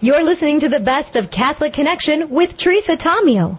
You're listening to the best of Catholic Connection with Teresa Tomeo.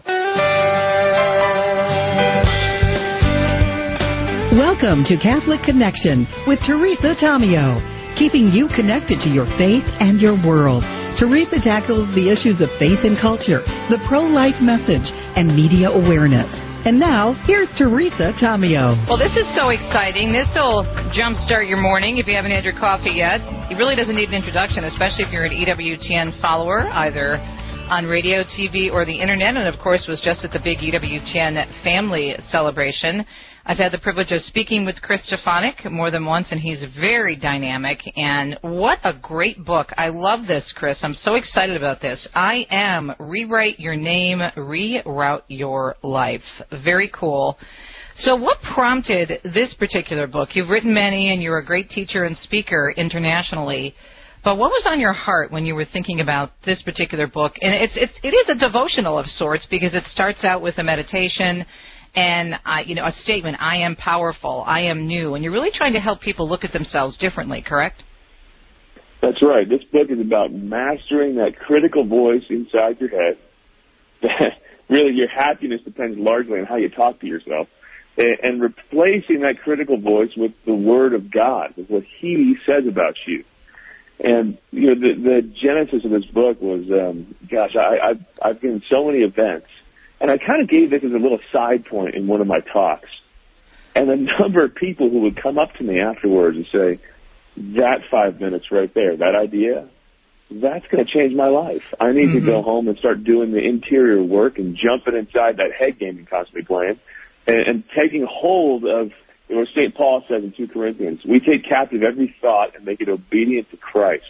Welcome to Catholic Connection with Teresa Tomeo, keeping you connected to your faith and your world. Teresa tackles the issues of faith and culture, the pro-life message, and media awareness. And now, here's Teresa Tomeo. Well, this is so exciting. This will jumpstart your morning if you haven't had your coffee yet. It really doesn't need an introduction, especially if you're an EWTN follower, either on radio, TV, or the Internet, and, of course, was just at the big EWTN family celebration. I've had the privilege of speaking with Chris Stefanik more than once, and he's very dynamic. And what a great book. I love this, Chris. I'm so excited about this. I Am Rewrite Your Name, Reroute Your Life. Very cool. So what prompted this particular book? You've written many, and you're a great teacher and speaker internationally. But what was on your heart when you were thinking about this particular book? And it is a devotional of sorts because it starts out with a meditation and a statement, I am powerful, I am new, and you're really trying to help people look at themselves differently, correct? That's right. This book is about mastering that critical voice inside your head. Really, your happiness depends largely on how you talk to yourself, and replacing that critical voice with the Word of God, with what He says about you. And the genesis of this book was, I've been to so many events. And I kind of gave this as a little side point in one of my talks. And the number of people who would come up to me afterwards and say, that 5 minutes right there, that idea, that's going to change my life. I need to go home and start doing the interior work and jumping inside that head game you're constantly playing and taking hold of what St. Paul says in 2 Corinthians. We take captive every thought and make it obedient to Christ.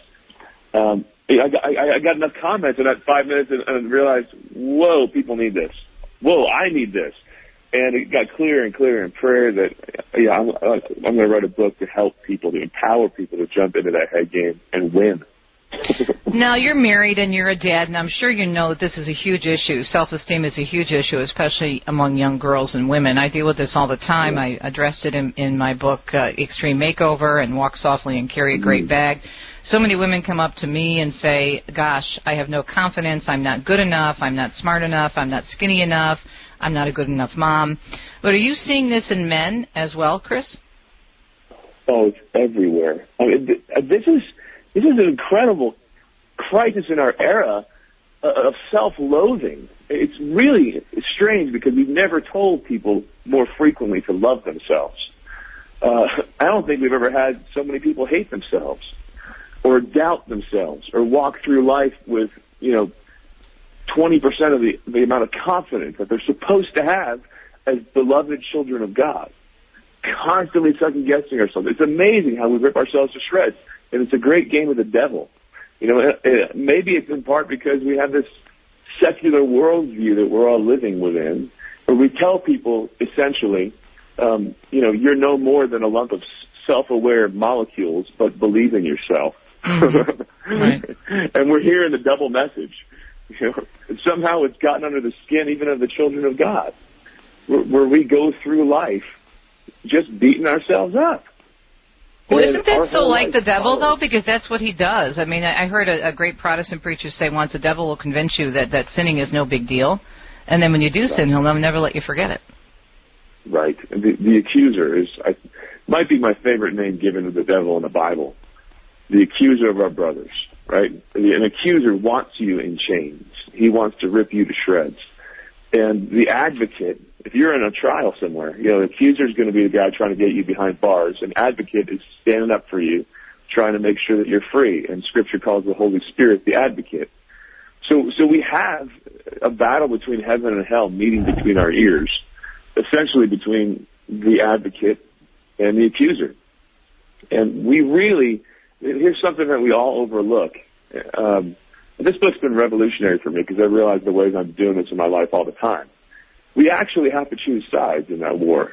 I got enough comments in that 5 minutes and realized, whoa, people need this. Whoa, I need this. And it got clearer and clearer in prayer that, I'm going to write a book to help people, to empower people to jump into that head game and win. Now, you're married and you're a dad, and I'm sure you know that this is a huge issue. Self-esteem is a huge issue, especially among young girls and women. I deal with this all the time. I addressed it in my book, Extreme Makeover and Walk Softly and Carry a Great Bag. So many women come up to me and say, gosh, I have no confidence, I'm not good enough, I'm not smart enough, I'm not skinny enough, I'm not a good enough mom. But are you seeing this in men as well, Chris? Oh, it's everywhere. I mean, this is an incredible crisis in our era of self-loathing. It's really strange because we've never told people more frequently to love themselves. I don't think we've ever had so many people hate themselves, or doubt themselves, or walk through life with, 20% of the amount of confidence that they're supposed to have as beloved children of God. Constantly second-guessing ourselves. It's amazing how we rip ourselves to shreds, and it's a great game of the devil. Maybe it's in part because we have this secular worldview that we're all living within, where we tell people, essentially, you're no more than a lump of self-aware molecules, but believe in yourself. Right. And we're hearing the double message. And somehow it's gotten under the skin even of the children of God, where we go through life just beating ourselves up. Well, isn't that so like the devil, though? Because that's what he does. I mean, I heard a great Protestant preacher say once, the devil will convince you that sinning is no big deal. And then when you do sin, he'll never let you forget it. Right. And the accuser might be my favorite name given to the devil in the Bible. The accuser of our brothers, right? An accuser wants you in chains. He wants to rip you to shreds. And the advocate, if you're in a trial somewhere, the accuser is going to be the guy trying to get you behind bars. An advocate is standing up for you, trying to make sure that you're free. And Scripture calls the Holy Spirit the advocate. So we have a battle between heaven and hell meeting between our ears, essentially between the advocate and the accuser. And here's something that we all overlook. This book's been revolutionary for me because I realize the ways I'm doing this in my life all the time. We actually have to choose sides in that war.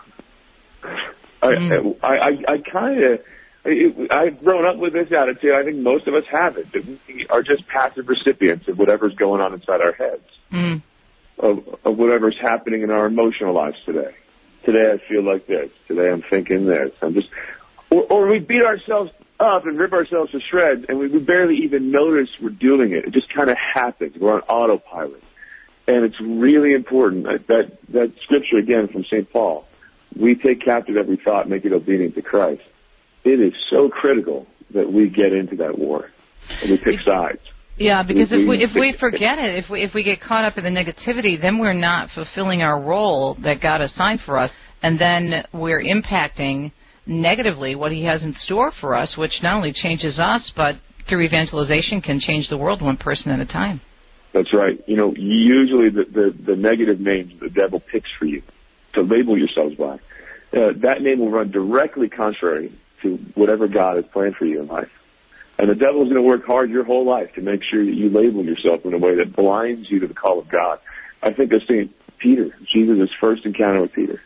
I've grown up with this attitude. I think most of us have it, that we are just passive recipients of whatever's going on inside our heads, of whatever's happening in our emotional lives today. Today I feel like this. Today I'm thinking this. Or we beat ourselves up and rip ourselves to shreds, and we barely even notice we're doing it. It just kind of happens. We're on autopilot. And it's really important that scripture, again, from St. Paul, we take captive every thought and make it obedient to Christ. It is so critical that we get into that war and we pick sides. Yeah, because if we forget it, if we get caught up in the negativity, then we're not fulfilling our role that God assigned for us, and then we're impacting negatively what He has in store for us, which not only changes us, but through evangelization can change the world one person at a time. That's right. You know, usually the negative names the devil picks for you to label yourselves by, that name will run directly contrary to whatever God has planned for you in life. And the devil is going to work hard your whole life to make sure that you label yourself in a way that blinds you to the call of God. I think of St. Peter, Jesus' first encounter with Peter.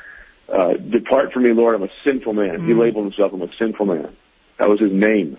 Depart from me, Lord, I'm a sinful man. He labeled himself, I'm a sinful man. That was his name.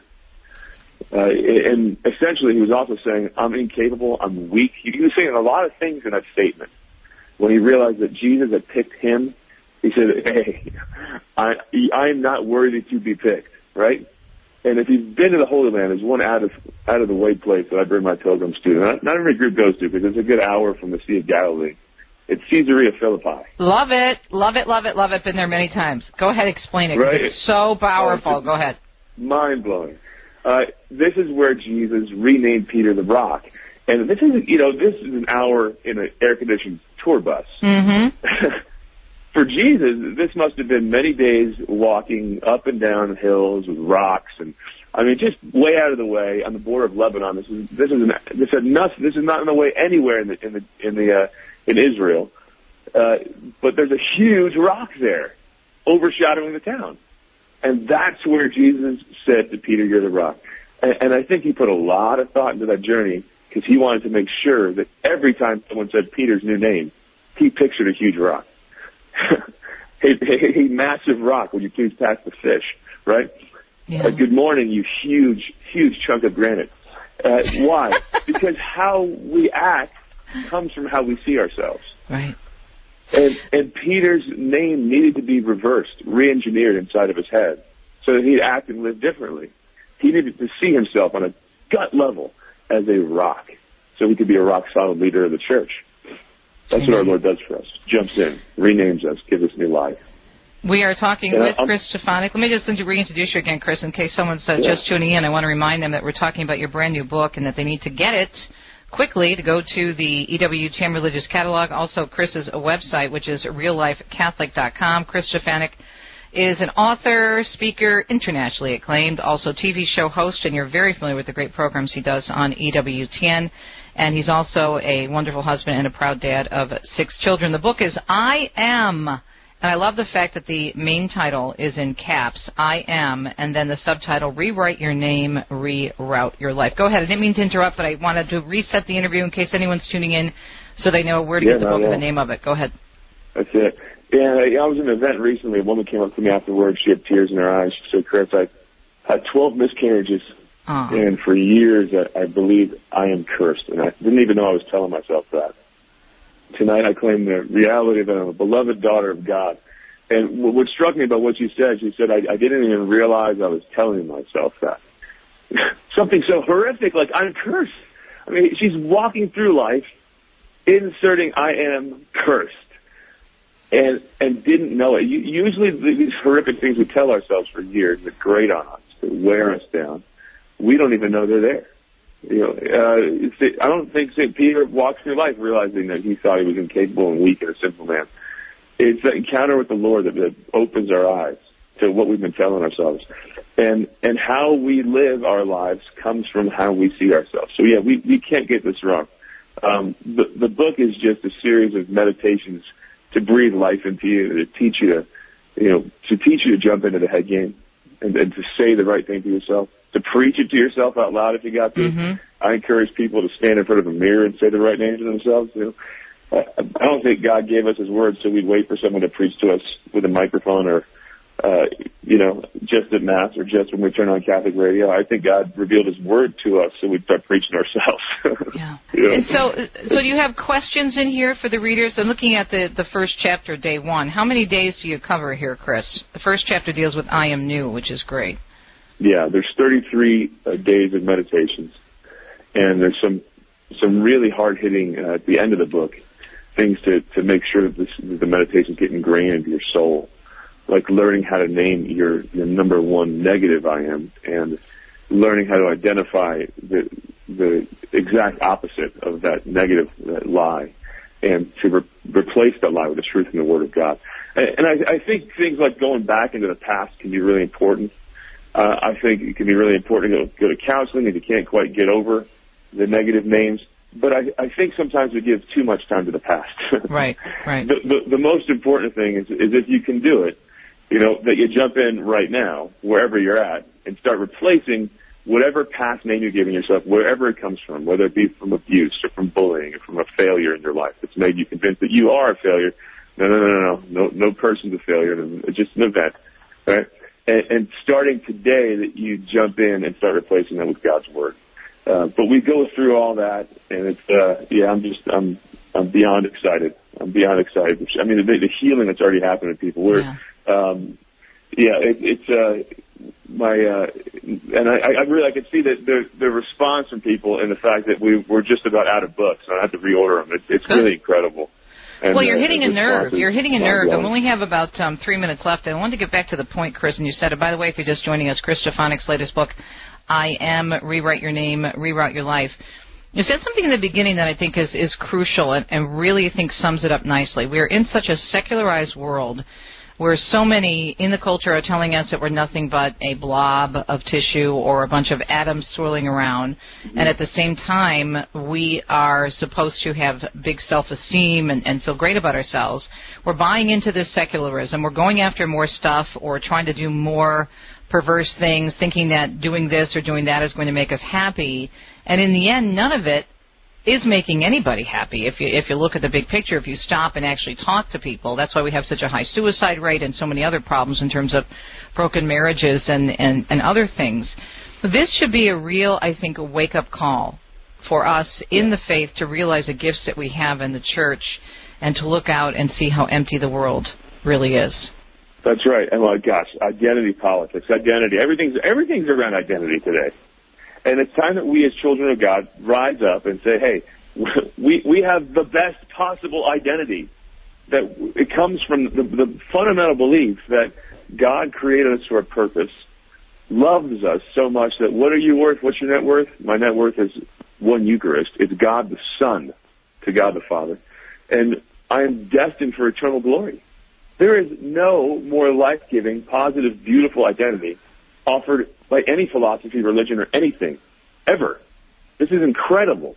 And essentially he was also saying, I'm incapable, I'm weak. He was saying a lot of things in that statement. When he realized that Jesus had picked him, he said, hey, I am not worthy to be picked, right? And if you've been to the Holy Land, there's one out of the way place that I bring my pilgrims to. Not every group goes to because it's a good hour from the Sea of Galilee. It's Caesarea Philippi. Love it, love it, love it, love it. Been there many times. Go ahead, explain it. Right? It's so powerful. Go ahead. Mind-blowing. This is where Jesus renamed Peter the Rock. And this is an hour in an air-conditioned tour bus. Mm-hmm. For Jesus, this must have been many days walking up and down hills with rocks, and I mean, just way out of the way on the border of Lebanon. This is not in the way anywhere in Israel, but there's a huge rock there, overshadowing the town, and that's where Jesus said to Peter, "You're the rock." And I think he put a lot of thought into that journey because he wanted to make sure that every time someone said Peter's new name, he pictured a huge rock. Hey, massive rock, will you please pass the fish, right? Yeah. Good morning, you huge chunk of granite. Why? Because how we act comes from how we see ourselves. Right. And Peter's name needed to be reversed, re-engineered inside of his head so that he'd act and live differently. He needed to see himself on a gut level as a rock so he could be a rock-solid leader of the church. That's what our Lord does for us. Jumps in, renames us, gives us new life. We are talking with Chris Stefanik. Let me just reintroduce you again, Chris, in case someone's just tuning in. I want to remind them that we're talking about your brand new book and that they need to get it quickly to go to the EWTN Religious Catalog. Also, Chris's website, which is reallifecatholic.com. Chris Stefanik is an author, speaker, internationally acclaimed, also TV show host, and you're very familiar with the great programs he does on EWTN. And he's also a wonderful husband and a proud dad of 6 children. The book is I Am, and I love the fact that the main title is in caps, I Am, and then the subtitle, Rewrite Your Name, Reroute Your Life. Go ahead. I didn't mean to interrupt, but I wanted to reset the interview in case anyone's tuning in so they know where to get the book and the name of it. Go ahead. That's it. Yeah, I was in an event recently. A woman came up to me afterwards. She had tears in her eyes. She said, Chris, I had 12 miscarriages. And for years, I believed I am cursed, and I didn't even know I was telling myself that. Tonight, I claim the reality that I'm a beloved daughter of God. And what struck me about what she said I didn't even realize I was telling myself that. Something so horrific, like I'm cursed. I mean, she's walking through life, inserting I am cursed, and didn't know it. Usually, these horrific things we tell ourselves for years that grate on us, that wear us down. We don't even know they're there. I don't think St. Peter walks through life realizing that he thought he was incapable and weak and a sinful man. It's that encounter with the Lord that opens our eyes to what we've been telling ourselves. And how we live our lives comes from how we see ourselves. So, yeah, we can't get this wrong. The book is just a series of meditations to breathe life into you, to teach you to jump into the head game and to say the right thing to yourself. To preach it to yourself out loud if you got to. Mm-hmm. I encourage people to stand in front of a mirror and say the right name to themselves. I don't think God gave us His word so we'd wait for someone to preach to us with a microphone or, just at Mass or just when we turn on Catholic radio. I think God revealed His word to us so we'd start preaching ourselves. Yeah. And so you have questions in here for the readers? I'm looking at the first chapter, day 1. How many days do you cover here, Chris? The first chapter deals with I Am New, which is great. there's 33 days of meditations, and there's some really hard-hitting at the end of the book, things to make sure that the meditations get ingrained into your soul, like learning how to name your number one negative I am, and learning how to identify the exact opposite of that negative, that lie, and to replace that lie with the truth in the Word of God. And I think things like going back into the past can be really important. I think it can be really important to go to counseling if you can't quite get over the negative names. But I think sometimes we give too much time to the past. Right. The most important thing is if you can do it, that you jump in right now, wherever you're at, and start replacing whatever past name you're giving yourself, wherever it comes from, whether it be from abuse or from bullying or from a failure in your life that's made you convinced that you are a failure. No person's a failure. It's just an event, right? And starting today that you jump in and start replacing that with God's Word. But we go through all that, and it's, I'm beyond excited. I mean, the healing that's already happened to people. I can see that the response from people and the fact that we're just about out of books. I have to reorder them. It's really incredible. And, well, you're hitting a nerve. You're hitting a nerve. And we only have about 3 minutes left. I wanted to get back to the point, Chris, and you said it. By the way, if you're just joining us, Chris Stefanik's latest book, I Am, Rewrite Your Name, Reroute Your Life. You said something in the beginning that I think is crucial and really I think sums it up nicely. We're in such a secularized world where so many in the culture are telling us that we're nothing but a blob of tissue or a bunch of atoms swirling around. Mm-hmm. And at the same time, we are supposed to have big self-esteem and feel great about ourselves. We're buying into this secularism. We're going after more stuff or trying to do more perverse things, thinking that doing this or doing that is going to make us happy. And in the end, none of it is making anybody happy. If you look at the big picture, if you stop and actually talk to people, that's why we have such a high suicide rate and so many other problems in terms of broken marriages and other things. This should be a real, I think, a wake-up call for us in the faith to realize the gifts that we have in the church and to look out and see how empty the world really is. That's right. And identity politics, identity. Everything's around identity today. And it's time that we as children of God rise up and say, hey, we have the best possible identity. That it comes from the fundamental belief that God created us for a purpose, loves us so much that what are you worth? What's your net worth? My net worth is one Eucharist. It's God the Son to God the Father. And I am destined for eternal glory. There is no more life-giving, positive, beautiful identity offered by any philosophy, religion, or anything, ever. This is incredible.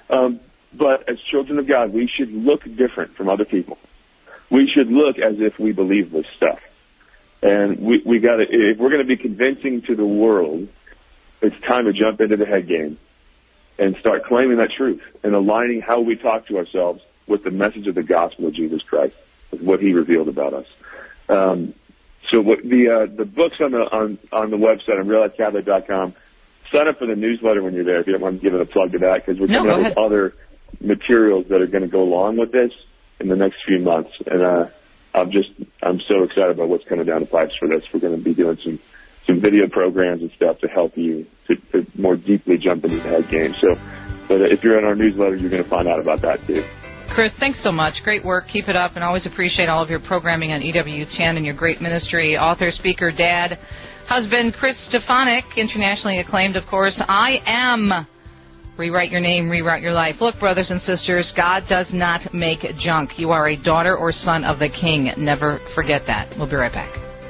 But as children of God, we should look different from other people. We should look as if we believe this stuff. And we got to, if we're going to be convincing to the world, it's time to jump into the head game and start claiming that truth and aligning how we talk to ourselves with the message of the gospel of Jesus Christ, with what He revealed about us. So what the books on the website on reallifecatholic.com. Sign up for the newsletter when you're there if you don't want to give it a plug to that, because we're coming up with other materials that are going to go along with this in the next few months. And I'm so excited about what's coming down the pipes for this. We're going to be doing some video programs and stuff to help you to more deeply jump into the head game. So, but if you're in our newsletter, you're going to find out about that too. Chris, thanks so much. Great work. Keep it up, and always appreciate all of your programming on EWTN and your great ministry. Author, speaker, dad, husband, Chris Stefanik, internationally acclaimed, of course. I Am, Rewrite Your Name, Reroute Your Life. Look, brothers and sisters, God does not make junk. You are a daughter or son of the King. Never forget that. We'll be right back.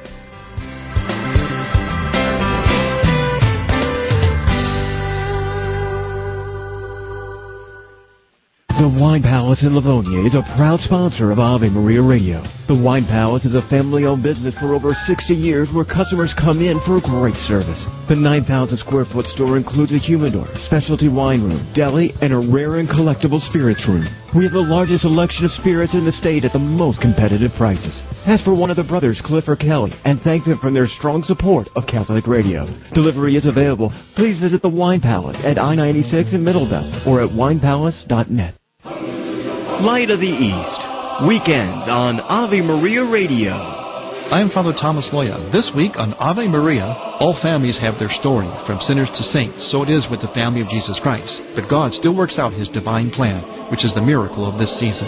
The Wine Palace in Livonia is a proud sponsor of Ave Maria Radio. The Wine Palace is a family-owned business for over 60 years where customers come in for great service. The 9,000-square-foot store includes a humidor, specialty wine room, deli, and a rare and collectible spirits room. We have the largest selection of spirits in the state at the most competitive prices. Ask for one of the brothers, Cliff or Kelly, and thank them for their strong support of Catholic Radio. Delivery is available. Please visit the Wine Palace at I-96 in Middlebelt or at winepalace.net. Light of the East, weekends on Ave Maria Radio. I am Father Thomas Loya. This week on Ave Maria, all families have their story, from sinners to saints. So it is with the family of Jesus Christ. But God still works out His divine plan, which is the miracle of this season.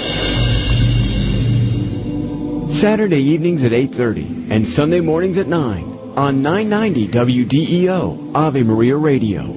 Saturday evenings at 8:30 and Sunday mornings at 9 on 990 WDEO, Ave Maria Radio.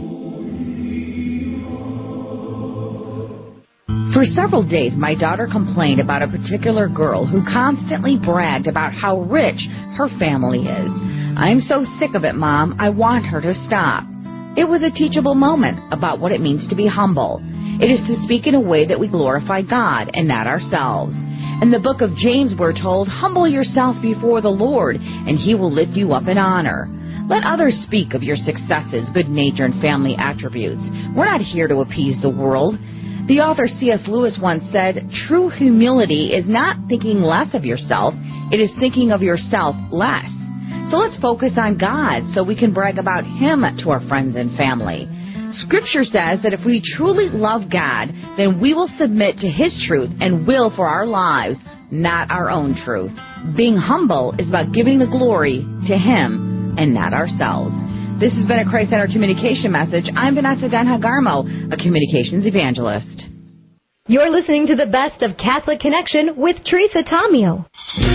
For several days, my daughter complained about a particular girl who constantly bragged about how rich her family is. I'm so sick of it, Mom. I want her to stop. It was a teachable moment about what it means to be humble. It is to speak in a way that we glorify God and not ourselves. In the book of James, we're told, humble yourself before the Lord, and He will lift you up in honor. Let others speak of your successes, good nature, and family attributes. We're not here to appease the world. The author C.S. Lewis once said, true humility is not thinking less of yourself, it is thinking of yourself less. So let's focus on God so we can brag about Him to our friends and family. Scripture says that if we truly love God, then we will submit to His truth and will for our lives, not our own truth. Being humble is about giving the glory to Him and not ourselves. This has been a Christ-Centered Communication message. I'm Vanessa Denha-Garmo, a communications evangelist. You're listening to the best of Catholic Connection with Teresa Tomeo.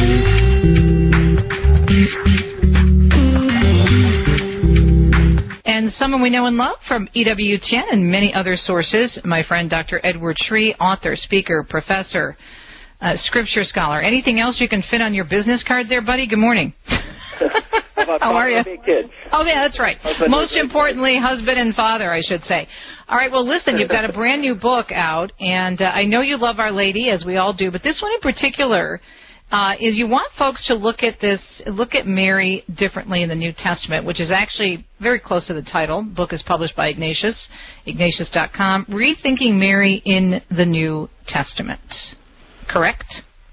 And someone we know and love from EWTN and many other sources, my friend Dr. Edward Sri, author, speaker, professor, scripture scholar. Anything else you can fit on your business card there, buddy? Good morning. How are you? Kids. Oh, yeah, that's right. Most importantly, husband and father, I should say. All right, well, listen, you've got a brand new book out, and I know you love Our Lady, as we all do, but this one in particular is you want folks to look at Mary differently in the New Testament, which is actually very close to the title. The book is published by Ignatius, Ignatius.com, Rethinking Mary in the New Testament. Correct?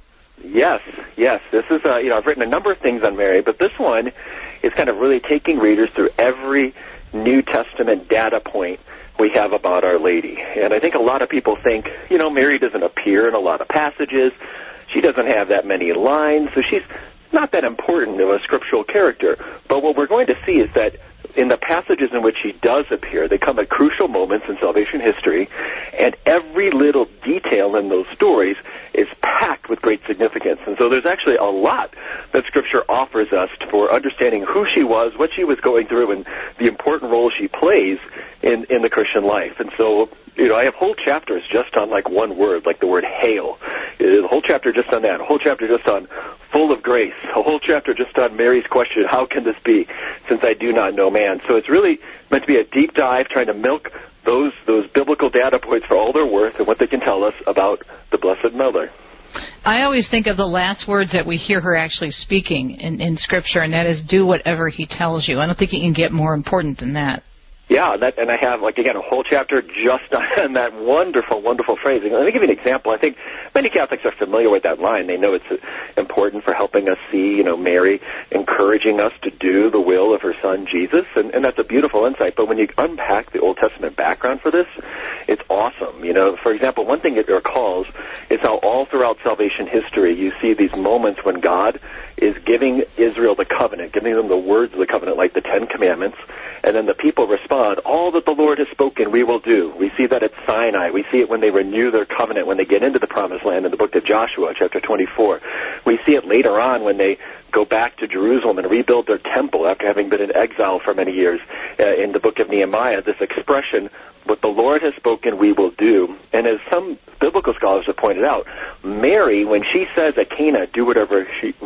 Yes. This is, I've written a number of things on Mary, but this one is kind of really taking readers through every New Testament data point we have about Our Lady. And I think a lot of people think, Mary doesn't appear in a lot of passages. She doesn't have that many lines, so she's not that important of a scriptural character. But what we're going to see is that in the passages in which she does appear, they come at crucial moments in salvation history, and every little detail in those stories is packed with great significance. And so there's actually a lot that Scripture offers us for understanding who she was, what she was going through, and the important role she plays in the Christian life. And so, I have whole chapters just on one word, like the word hail. A whole chapter just on that, a whole chapter just on full of grace, a whole chapter just on Mary's question, how can this be, since I do not know man? So it's really meant to be a deep dive, trying to milk those biblical data points for all their worth and what they can tell us about the Blessed Mother. I always think of the last words that we hear her actually speaking in Scripture, and that is, do whatever He tells you. I don't think you can get more important than that. Yeah, and I have, a whole chapter just on that wonderful, wonderful phrase. Let me give you an example. I think many Catholics are familiar with that line. They know it's important for helping us see, Mary encouraging us to do the will of her Son, Jesus, and that's a beautiful insight. But when you unpack the Old Testament background for this, it's awesome. For example, one thing it recalls is how all throughout salvation history you see these moments when God is giving Israel the covenant, giving them the words of the covenant, like the Ten Commandments, and then the people respond, all that the Lord has spoken we will do. We see that at Sinai. We see it when they renew their covenant, when they get into the Promised Land in the book of Joshua, chapter 24. We see it later on when they go back to Jerusalem and rebuild their temple after having been in exile for many years. In the book of Nehemiah, this expression, what the Lord has spoken we will do. And as some biblical scholars have pointed out, Mary, when she says at Cana, do whatever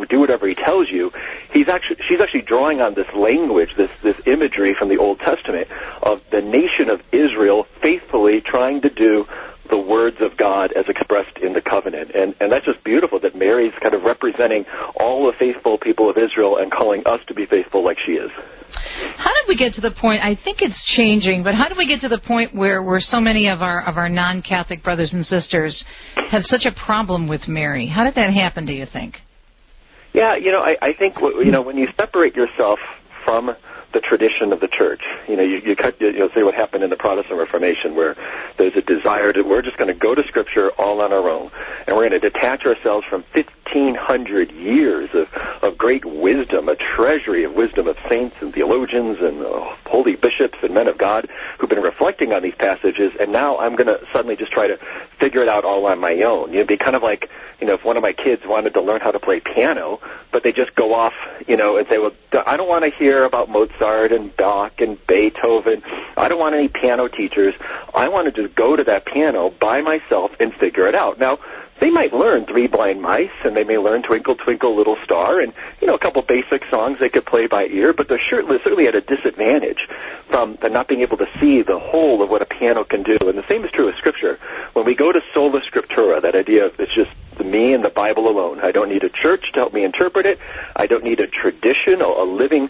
He tells you, she's actually drawing on this language, this imagery from the Old Testament of the nation of Israel faithfully trying to do the words of God as expressed in the covenant. And that's just beautiful that Mary's kind of representing all the faithful people of Israel and calling us to be faithful like she is. How did we get to the point, I think it's changing, but how did we get to the point where so many of our non-Catholic brothers and sisters have such a problem with Mary? How did that happen, do you think? Yeah, I think, when you separate yourself from the tradition of the church. You see what happened in the Protestant Reformation, where there's a desire we're just going to go to Scripture all on our own, and we're going to detach ourselves from 1,500 years of great wisdom, a treasury of wisdom of saints and theologians and holy bishops and men of God who've been reflecting on these passages, and now I'm going to suddenly just try to figure it out all on my own. It'd be kind of like, if one of my kids wanted to learn how to play piano, but they just go off, and say, well, I don't want to hear about Mozart and Bach and Beethoven. I don't want any piano teachers. I want to just go to that piano by myself and figure it out. Now, they might learn Three Blind Mice, and they may learn Twinkle, Twinkle, Little Star, and, a couple basic songs they could play by ear, but they're certainly at a disadvantage from not being able to see the whole of what a piano can do. And the same is true with Scripture. When we go to sola scriptura, that idea of it's just me and the Bible alone. I don't need a church to help me interpret it. I don't need a tradition, a living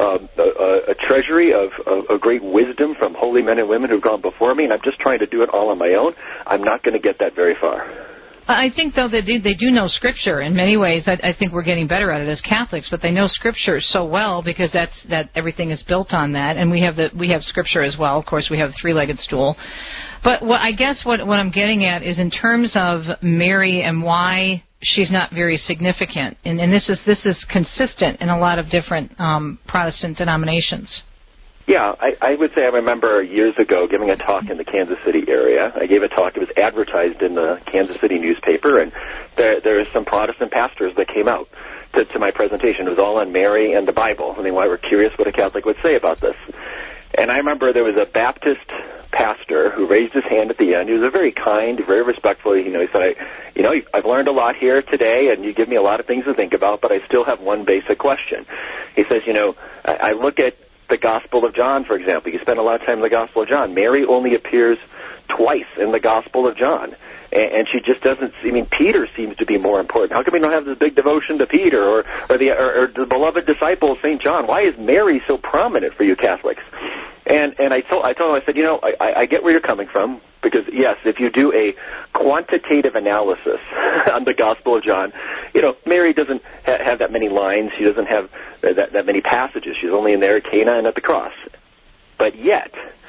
a treasury of great wisdom from holy men and women who've gone before me, and I'm just trying to do it all on my own. I'm not going to get that very far. I think, though, that they do know Scripture in many ways. I think we're getting better at it as Catholics, but they know Scripture so well because that everything is built on that, and we have Scripture as well. Of course, we have the three-legged stool. But what I'm getting at is in terms of Mary and why she's not very significant, and this is consistent in a lot of different Protestant denominations. Yeah, I would say I remember years ago giving a talk in the Kansas City area. I gave a talk. It was advertised in the Kansas City newspaper, and there were some Protestant pastors that came out to my presentation. It was all on Mary and the Bible, and they were curious what a Catholic would say about this. And I remember there was a Baptist pastor who raised his hand at the end. He was a very kind, very respectful. He said, I've learned a lot here today, and you give me a lot of things to think about, but I still have one basic question. He says, I look at the Gospel of John, for example. You spend a lot of time in the Gospel of John. Mary only appears twice in the Gospel of John. And she just doesn't. Peter seems to be more important. How come we don't have this big devotion to Peter or the beloved disciple St. John? Why is Mary so prominent for you Catholics? And I told him, I said, I get where you're coming from, because yes, if you do a quantitative analysis on the Gospel of John, Mary doesn't have that many lines. She doesn't have that many passages. She's only in there at Cana and at the cross. But yet,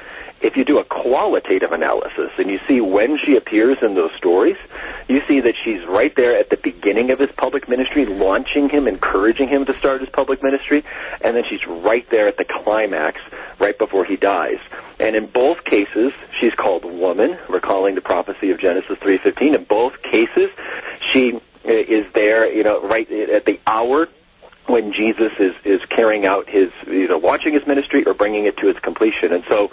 if you do a qualitative analysis and you see when she appears in those stories, you see that she's right there at the beginning of his public ministry, launching him, encouraging him to start his public ministry, and then she's right there at the climax, right before he dies. And in both cases, she's called woman, recalling the prophecy of Genesis 3:15. In both cases, she is there, right at the hour when Jesus is carrying out his, launching his ministry or bringing it to its completion. And so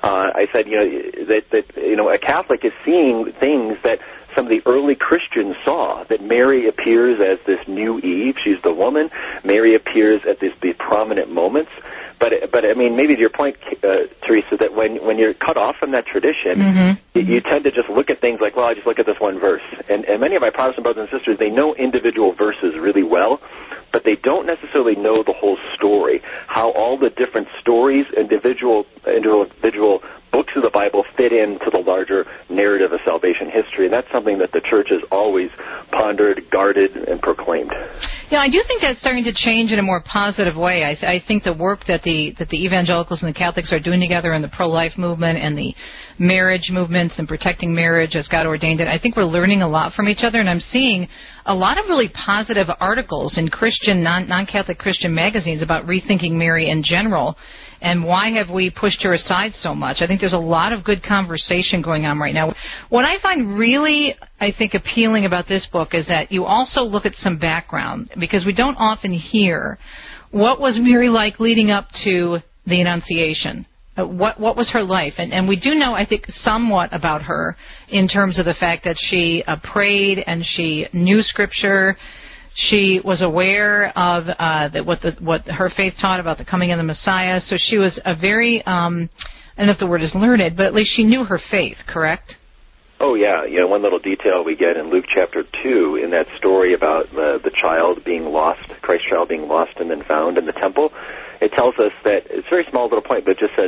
I said, that a Catholic is seeing things that some of the early Christians saw, that Mary appears as this new Eve. She's the woman. Mary appears at these prominent moments. But maybe to your point, Teresa, that when you're cut off from that tradition, you tend to just look at things like, well, I just look at this one verse. And many of my Protestant brothers and sisters, they know individual verses really well, but they don't necessarily know the whole story, how all the different stories, individual books of the Bible fit into the larger narrative of salvation history. And that's something that the Church has always pondered, guarded, and proclaimed. Yeah, I do think that's starting to change in a more positive way. I think the work that the evangelicals and the Catholics are doing together in the pro-life movement and the marriage movements and protecting marriage as God ordained it, I think we're learning a lot from each other, and I'm seeing a lot of really positive articles in Christian, non-Catholic Christian magazines about rethinking Mary in general. And why have we pushed her aside so much? I think there's a lot of good conversation going on right now. What I find really, appealing about this book is that you also look at some background, because we don't often hear what was Mary like leading up to the Annunciation. What was her life? And we do know, I think, somewhat about her in terms of the fact that she prayed and she knew Scripture. She was aware of what her faith taught about the coming of the Messiah. So she was a very, I don't know if the word is learned, but at least she knew her faith, correct? Oh, yeah. One little detail we get in Luke chapter 2 in that story about the child being lost, Christ's child being lost and then found in the temple. It tells us that, it's a very small little point, but it just says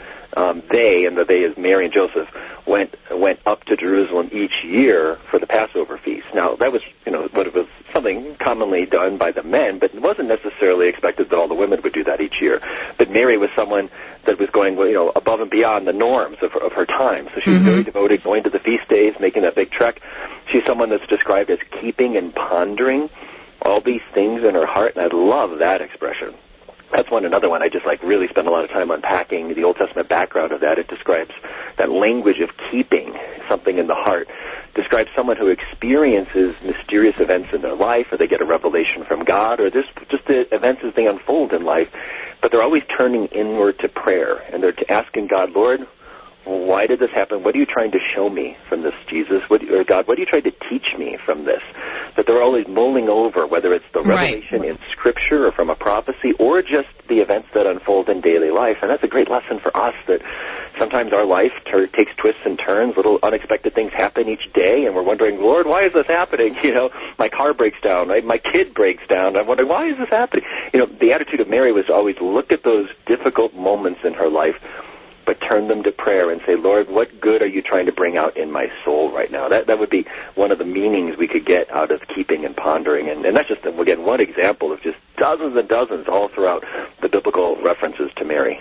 they, and the they is Mary and Joseph, went up to Jerusalem each year for the Passover feast. Now, that was, what it was something commonly done by the men, but it wasn't necessarily expected that all the women would do that each year. But Mary was someone that was going, above and beyond the norms of her time. So she was very devoted, going to the feast days, making that big trek. She's someone that's described as keeping and pondering all these things in her heart, and I love that expression. That's another one I just really spend a lot of time unpacking the Old Testament background of that. It describes that language of keeping something in the heart, describes someone who experiences mysterious events in their life, or they get a revelation from God, or just the events as they unfold in life, but they're always turning inward to prayer, and they're asking God, Lord, why did this happen? What are you trying to show me from this, Jesus? Or God, what are you trying to teach me from this? That they're always mulling over, whether it's the revelation in Scripture or from a prophecy, or just the events that unfold in daily life. And that's a great lesson for us, that sometimes our life takes twists and turns. Little unexpected things happen each day, and we're wondering, Lord, why is this happening? My car breaks down, right? My kid breaks down. I'm wondering, why is this happening? The attitude of Mary was to always look at those difficult moments in her life, but turn them to prayer and say, Lord, what good are you trying to bring out in my soul right now? That would be one of the meanings we could get out of keeping and pondering. And that's just, again, one example of just dozens and dozens all throughout the biblical references to Mary.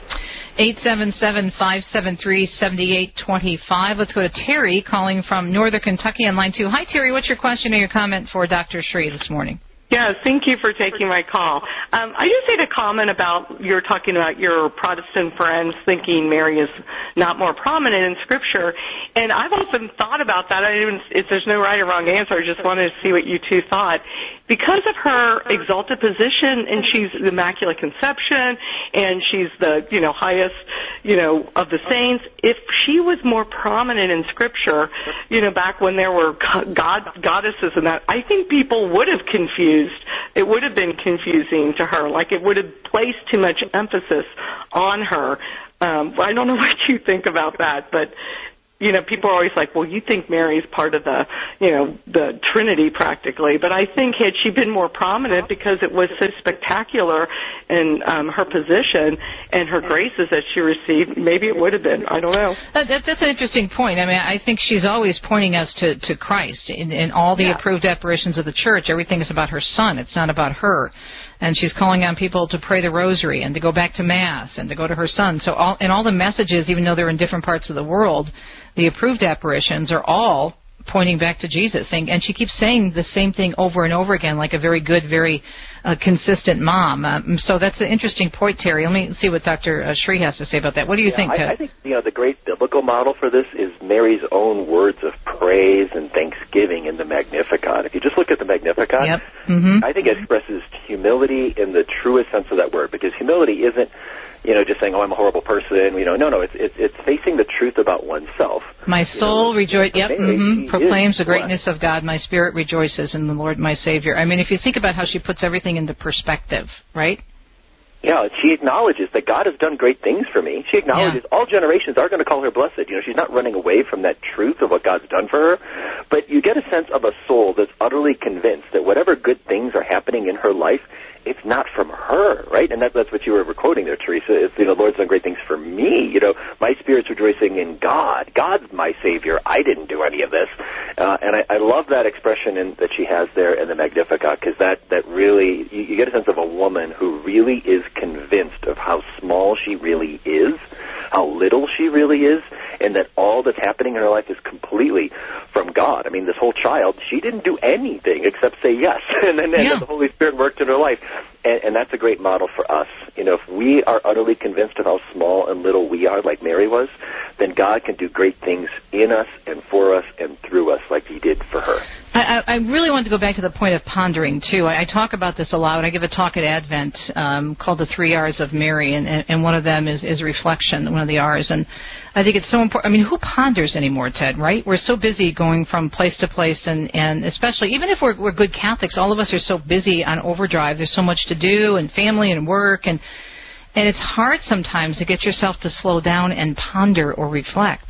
877-573-7825. Let's go to Terry calling from Northern Kentucky on line 2. Hi, Terry. What's your question or your comment for Dr. Shree this morning? Yes, thank you for taking my call. I just had a comment about, you're talking about your Protestant friends thinking Mary is not more prominent in Scripture, and I've often thought about that. There's no right or wrong answer. I just wanted to see what you two thought. Because of her exalted position, and she's the Immaculate Conception, and she's the, highest, of the saints, if she was more prominent in Scripture, back when there were goddesses and that, I think people would have confused. It would have been confusing to her. It would have placed too much emphasis on her. I don't know what you think about that, but people are always like, well, you think Mary's part of the, the Trinity practically. But I think had she been more prominent, because it was so spectacular in her position and her graces that she received, maybe it would have been. I don't know. That's an interesting point. I mean, I think she's always pointing us to Christ. In all the approved apparitions of the Church, everything is about her Son. It's not about her. And she's calling on people to pray the rosary and to go back to Mass and to go to her Son. So all the messages, even though they're in different parts of the world, the approved apparitions are all pointing back to Jesus. And she keeps saying the same thing over and over again, like a very good, very consistent mom. So that's an interesting point, Terry. Let me see what Dr. Shree has to say about that. What do you think, Ted? I think the great biblical model for this is Mary's own words of praise and thanksgiving in the Magnificat. If you just look at the Magnificat, I think it expresses humility in the truest sense of that word, because humility isn't just saying, oh, I'm a horrible person. No, it's facing the truth about oneself. My soul proclaims the greatness of God. My spirit rejoices in the Lord, my Savior. I mean, if you think about how she puts everything into perspective, right? Yeah, she acknowledges that God has done great things for me. She acknowledges all generations are going to call her blessed. She's not running away from that truth of what God's done for her. But you get a sense of a soul that's utterly convinced that whatever good things are happening in her life, it's not from her, right? And that's what you were quoting there, Teresa. It's, the Lord's done great things for me. My spirit's rejoicing in God. God's my Savior. I didn't do any of this. And I love that expression that she has there in the Magnificat, because that really, you get a sense of a woman who really is convinced of how small she really is, how little she really is, and that all that's happening in her life is completely from God. I mean, this whole child, she didn't do anything except say yes, and then the Holy Spirit worked in her life. And that's a great model for us. If we are utterly convinced of how small and little we are, like Mary was, then God can do great things in us and for us and through us, like He did for her. I really want to go back to the point of pondering, too. I talk about this a lot. I give a talk at Advent called the 3 R's of Mary, and one of them is reflection, one of the R's. And I think it's so important. I mean, who ponders anymore, Ted, right? We're so busy going from place to place, and especially, even if we're good Catholics, all of us are so busy on overdrive. There's so much to do, and family and work, and it's hard sometimes to get yourself to slow down and ponder or reflect.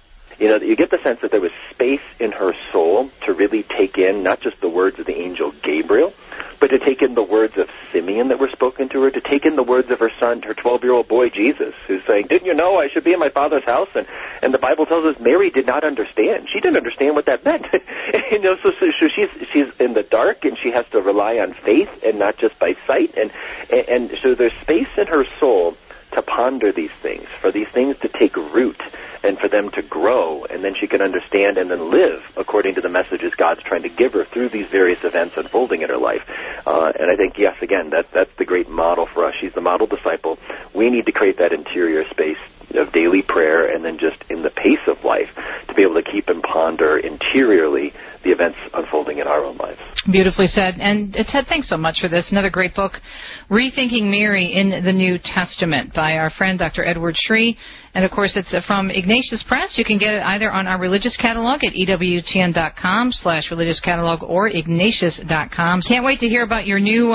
You get the sense that there was space in her soul to really take in not just the words of the angel Gabriel, but to take in the words of Simeon that were spoken to her, to take in the words of her son, her 12-year-old boy Jesus, who's saying, didn't you know I should be in my Father's house? And the Bible tells us Mary did not understand. She didn't understand what that meant. So she's in the dark, and she has to rely on faith and not just by sight. And so there's space in her soul to ponder these things, for these things to take root and for them to grow, and then she can understand and then live according to the messages God's trying to give her through these various events unfolding in her life. And I think, yes, again, that's the great model for us. She's the model disciple. We need to create that interior space of daily prayer and then just in the pace of life to be able to keep and ponder interiorly the events unfolding in our own lives. Beautifully said. And Ted, thanks so much for this. Another great book, Rethinking Mary in the New Testament by our friend Dr. Edward Sri. And, of course, it's from Ignatius Press. You can get it either on our religious catalog at EWTN.com/religious catalog or Ignatius.com. Can't wait to hear about your new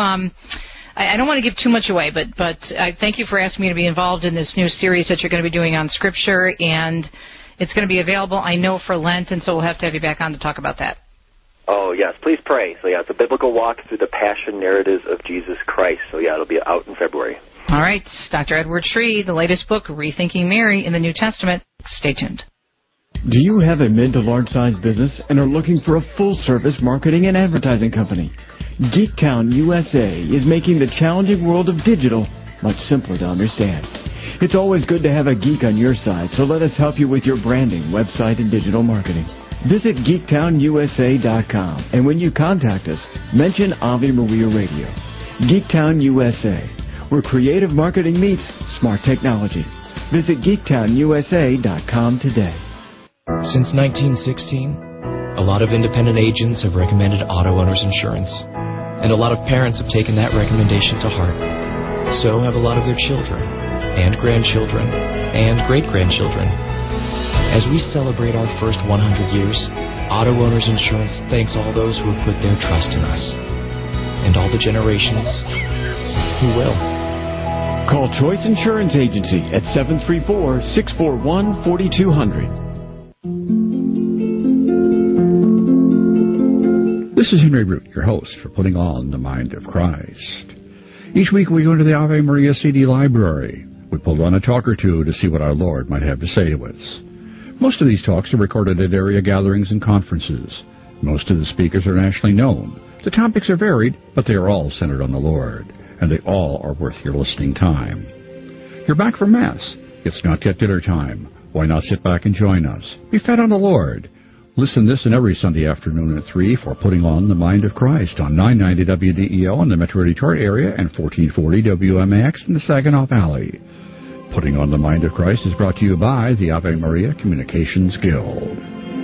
I don't want to give too much away, but I thank you for asking me to be involved in this new series that you're going to be doing on Scripture, and it's going to be available, I know, for Lent, and so we'll have to have you back on to talk about that. Oh, yes, please pray. So, yeah, it's a biblical walk through the passion narratives of Jesus Christ. So, yeah, it'll be out in February. All right, Dr. Edward Sri, the latest book, Rethinking Mary in the New Testament. Stay tuned. Do you have a mid to large-sized business and are looking for a full-service marketing and advertising company? Geektown USA is making the challenging world of digital much simpler to understand. It's always good to have a geek on your side, so let us help you with your branding, website, and digital marketing. Visit GeektownUSA.com, and when you contact us, mention Ave Maria Radio. Geektown USA, where creative marketing meets smart technology. Visit GeektownUSA.com today. Since 1916, a lot of independent agents have recommended auto owners insurance, and a lot of parents have taken that recommendation to heart. So have a lot of their children, and grandchildren, and great-grandchildren. As we celebrate our first 100 years, Auto Owners Insurance thanks all those who have put their trust in us, and all the generations who will. Call Choice Insurance Agency at 734-641-4200. This is Henry Root, your host for Putting On the Mind of Christ. Each week we go into the Ave Maria CD library. We pull on a talk or two to see what our Lord might have to say to us. Most of these talks are recorded at area gatherings and conferences. Most of the speakers are nationally known. The topics are varied, but they are all centered on the Lord, and they all are worth your listening time. You're back from Mass. It's not yet dinner time. Why not sit back and join us? Be fed on the Lord. Listen this and every Sunday afternoon at 3 for Putting On the Mind of Christ on 990 WDEO in the Metro Detroit area and 1440 WMAX in the Saginaw Valley. Putting On the Mind of Christ is brought to you by the Ave Maria Communications Guild.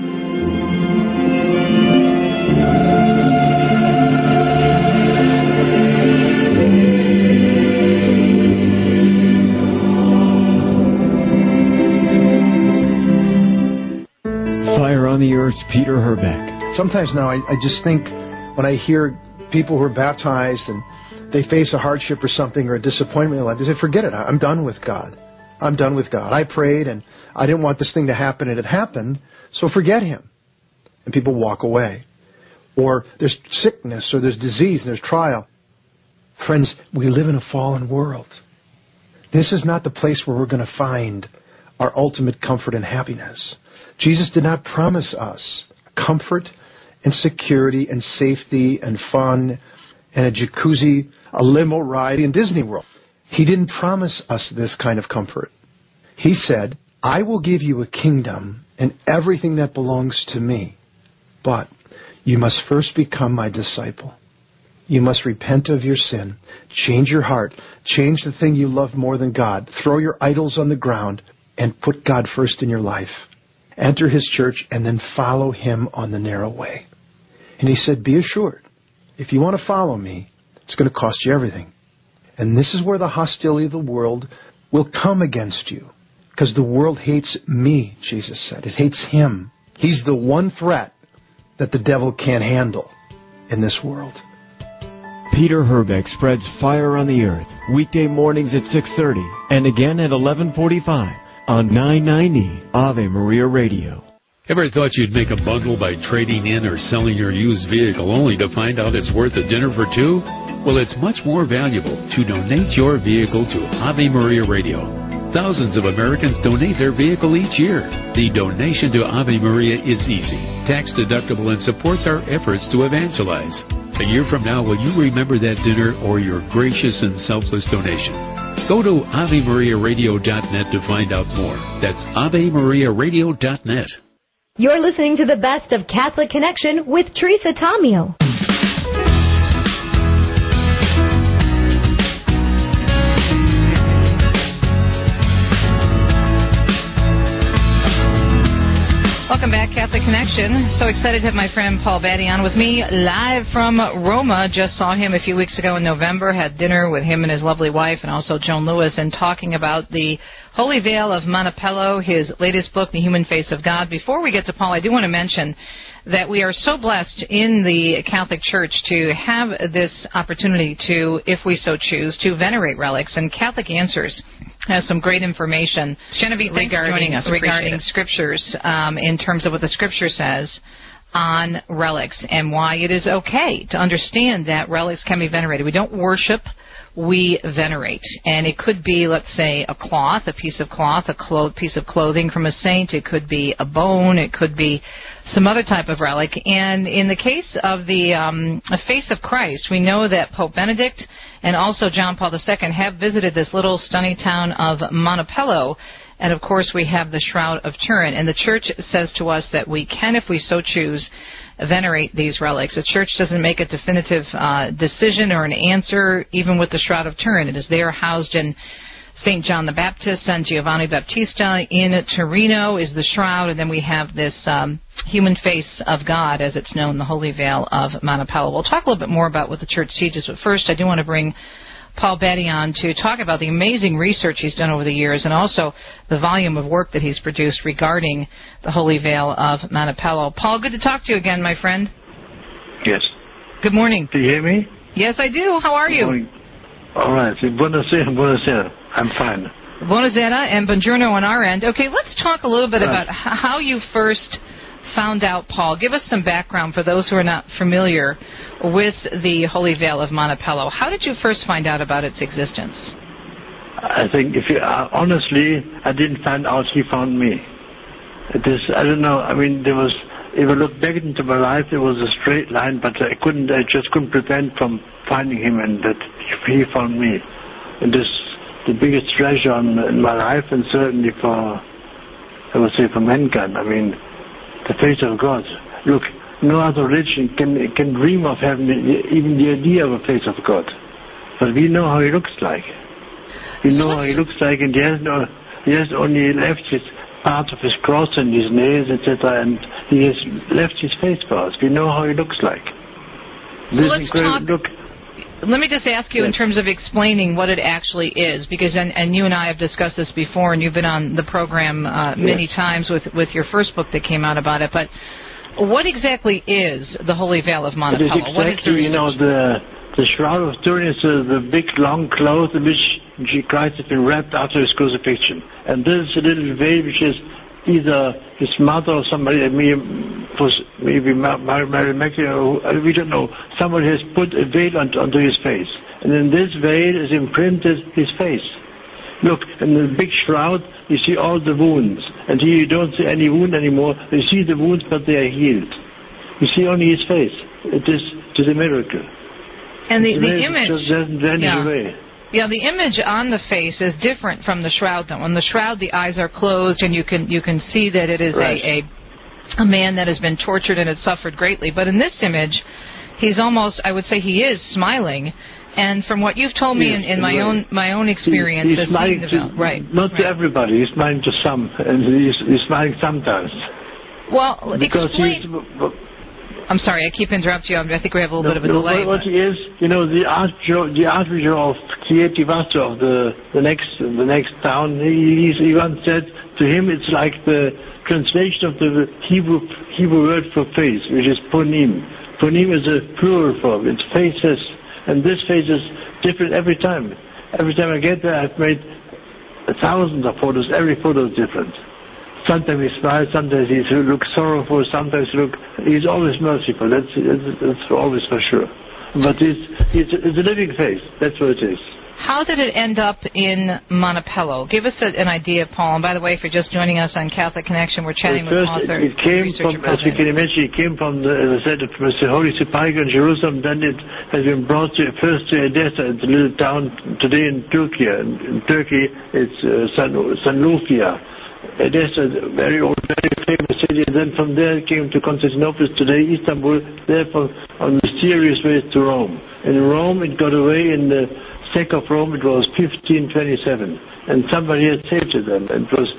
Fire on the Earth's Peter Herbeck. Sometimes now I just think when I hear people who are baptized and they face a hardship or something or a disappointment in life, they say, forget it, I'm done with God. I'm done with God. I prayed and I didn't want this thing to happen and it happened, so forget Him. And people walk away. Or there's sickness or there's disease and there's trial. Friends, we live in a fallen world. This is not the place where we're going to find our ultimate comfort and happiness. Jesus did not promise us comfort and security and safety and fun and a jacuzzi, a limo ride in Disney World. He didn't promise us this kind of comfort. He said, I will give you a kingdom and everything that belongs to me, but you must first become my disciple. You must repent of your sin, change your heart, change the thing you love more than God, throw your idols on the ground, and put God first in your life. Enter His church and then follow Him on the narrow way. And He said, be assured, if you want to follow me, it's going to cost you everything. And this is where the hostility of the world will come against you. Because the world hates me, Jesus said. It hates Him. He's the one threat that the devil can't handle in this world. Peter Herbeck spreads fire on the earth, weekday mornings at 6:30 and again at 11:45 on 990 Ave Maria Radio. Ever thought you'd make a bundle by trading in or selling your used vehicle only to find out it's worth a dinner for two? Well, it's much more valuable to donate your vehicle to Ave Maria Radio. Thousands of Americans donate their vehicle each year. The donation to Ave Maria is easy, tax-deductible, and supports our efforts to evangelize. A year from now, will you remember that dinner or your gracious and selfless donation? Go to AveMariaRadio.net to find out more. That's AveMariaRadio.net. You're listening to the best of Catholic Connection with Teresa Tomeo. Welcome back, Catholic Connection. So excited to have my friend Paul Batty on with me live from Roma. Just saw him a few weeks ago in November, had dinner with him and his lovely wife and also Joan Lewis, and talking about the Holy Veil of Monopello, his latest book, The Human Face of God. Before we get to Paul, I do want to mention that we are so blessed in the Catholic Church to have this opportunity to, if we so choose, to venerate relics. And Catholic Answers has some great information. Genevieve, thanks for joining us regarding scriptures in terms of what the Scripture says on relics and why it is okay to understand that relics can be venerated. We don't worship, we venerate. And it could be, let's say, a cloth, a piece of cloth, a piece of clothing from a saint. It could be a bone. It could be some other type of relic. And in the case of the face of Christ, we know that Pope Benedict and also John Paul II have visited this little stunning town of Monopello. And, of course, we have the Shroud of Turin. And the Church says to us that we can, if we so choose, venerate these relics. The Church doesn't make a definitive decision or an answer, even with the Shroud of Turin. It is there housed in St. John the Baptist, San Giovanni Battista. In Torino is the shroud, and then we have this human face of God, as it's known, the Holy Veil of Monopello. We'll talk a little bit more about what the Church teaches, but first I do want to bring Paul Batty on to talk about the amazing research he's done over the years and also the volume of work that he's produced regarding the Holy Veil of Monopello. Paul, good to talk to you again, my friend. Yes. Good morning. Do you hear me? Yes, I do. How are you? All right. Buonasera. I'm fine. Buonasera and buongiorno on our end. Okay, let's talk a little bit about how you first found out, Paul. Give us some background for those who are not familiar with the Holy Veil of Monopello. How did you first find out about its existence? I think, honestly, I didn't find out. He found me. It is, I don't know. I mean, if I look back into my life, it was a straight line, but I just couldn't prevent from finding him, and that he found me. And this the biggest treasure in my life, and certainly for mankind. I mean, the face of God. Look, no other religion can dream of having even the idea of a face of God. But we know how he looks like. We know how he looks like, and he has only left his part of his cross and his nails, etc., and he has left his face for us. We know how he looks like. So let's talk. Let me just ask you in terms of explaining what it actually is, because and you and I have discussed this before, and you've been on the program many times with your first book that came out about it. But what exactly is the Holy Veil of Monopello? What is the research? The Shroud of Turin is the big long cloth in which Christ has been wrapped after his crucifixion, and this is a little veil which is either his mother or somebody, maybe Mary Magdalene, we don't know. Somebody has put a veil onto his face, and in this veil is imprinted his face. Look, in the big shroud, you see all the wounds, and here you don't see any wound anymore. You see the wounds, but they are healed. You see only his face. It is a miracle. And the image just doesn't vanish away. Yeah, the image on the face is different from the shroud, though. On the shroud, the eyes are closed, and you can see that it is a man that has been tortured and has suffered greatly. But in this image, he's almost, I would say, he is smiling. And from what you've told me in my own experience, he's smiling not to everybody. He's smiling to some, and he's smiling sometimes. Well, explain. I'm sorry, I keep interrupting you. I think we have a little bit of a delay. What he is, the Archbishop of Chieti Vasto of the next town, he once said to him, it's like the translation of the Hebrew word for face, which is ponim. Ponim is a plural form. It's faces, and this face is different every time. Every time I get there, I've made thousands of photos. Every photo is different. Sometimes he smiles, sometimes he looks sorrowful, sometimes he's always merciful. That's always for sure. But it's a living face. That's what it is. How did it end up in Montepello? Give us an idea, Paul. And by the way, if you're just joining us on Catholic Connection, we're chatting with author it came researcher from, as you can imagine, it came from, as I said, from the Holy Sepulchre in Jerusalem. Then it has been brought first to Edessa. It's a little town today in Turkey. In Turkey, it's Sanlufia. Edessa, very old, very famous city. And then from there it came to Constantinople, today Istanbul. Therefore, on mysterious ways to Rome. In Rome, it got away in the sack of Rome. It was 1527, and somebody had saved them. It was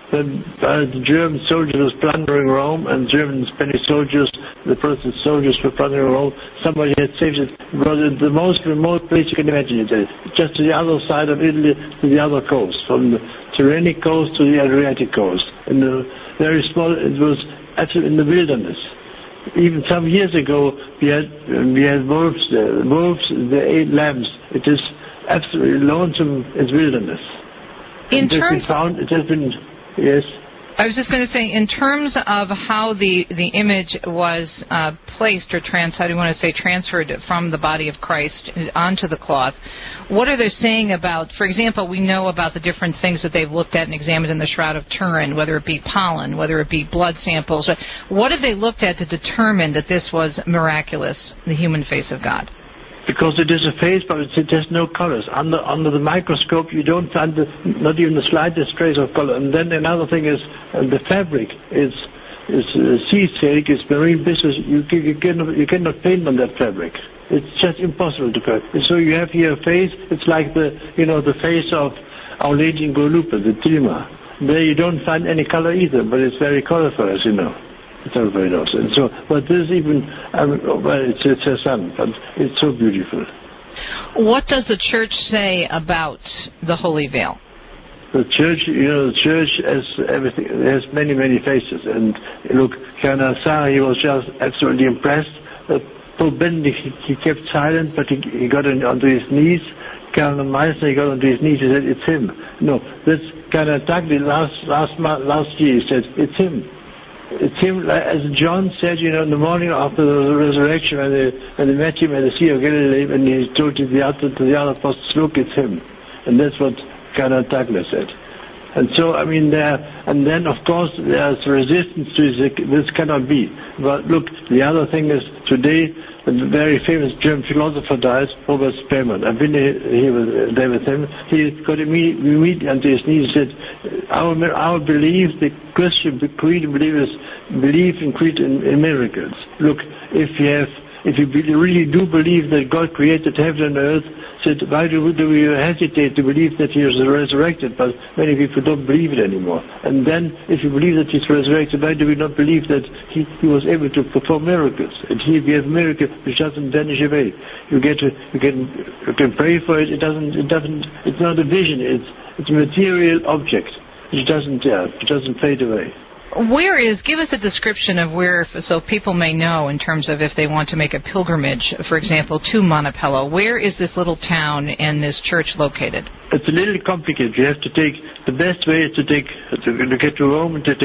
the German soldiers was plundering Rome, and German and Spanish soldiers, the Protestant soldiers were plundering Rome. Somebody had saved it. It was in the most remote place you can imagine it. Just to the other side of Italy, to the other coast, from the Tyrrhenic coast to the Adriatic coast. In the very small, it was actually in the wilderness. Even some years ago, we had wolves there. Wolves, they ate lambs. It is absolutely lonesome as wilderness. In terms, it has been, yes. I was just going to say, in terms of how the image was placed or how do you want to say transferred from the body of Christ onto the cloth, what are they saying about, for example, we know about the different things that they've looked at and examined in the Shroud of Turin, whether it be pollen, whether it be blood samples. What have they looked at to determine that this was miraculous, the human face of God? Because it is a face, but it has no colors. Under the microscope, you don't find not even the slightest trace of color. And then another thing is the fabric is sea silk, it's marine business. You cannot paint on that fabric. It's just impossible to paint. So you have here a face. It's like the face of Our Lady in Guadalupe, the Tilma. There you don't find any color either, but it's very colorful, as you know. It's everybody knows. And so, but this even, it's her son, but it's so beautiful. What does the church say about the Holy Veil? The church, the church has everything. It has many, many faces. And look, Cardinal Sarah, he was just absolutely impressed. Pope Benedict, he kept silent, but he got onto his knees. Cardinal Meissner, he got onto his knees. He said, "It's him." No, that's Cardinal Tagle last year. He said, "It's him." It's him, as John said, in the morning after the resurrection, when they met him at the Sea of Galilee, and he told to the other apostles, "Look, it's him," and that's what Cardinal Tagle said. And so, and then of course there's resistance to this cannot be. But look, the other thing is today. A very famous German philosopher died, Robert Spearman. I've been there with him. He got immediately onto his knees and said, our belief, the Christian creed believers believe in miracles. Look, if you really do believe that God created heaven and earth, said, why do we hesitate to believe that he is resurrected? But many people don't believe it anymore. And then, if you believe that he's resurrected, why do we not believe that he was able to perform miracles? And here we have a miracle which doesn't vanish away. You can pray for it. It's not a vision. It's a material object. It doesn't fade away. Give us a description of where, so people may know in terms of if they want to make a pilgrimage, for example, to Montepello. Where is this little town and this church located? It's a little complicated. You have to the best way is to get to Rome and to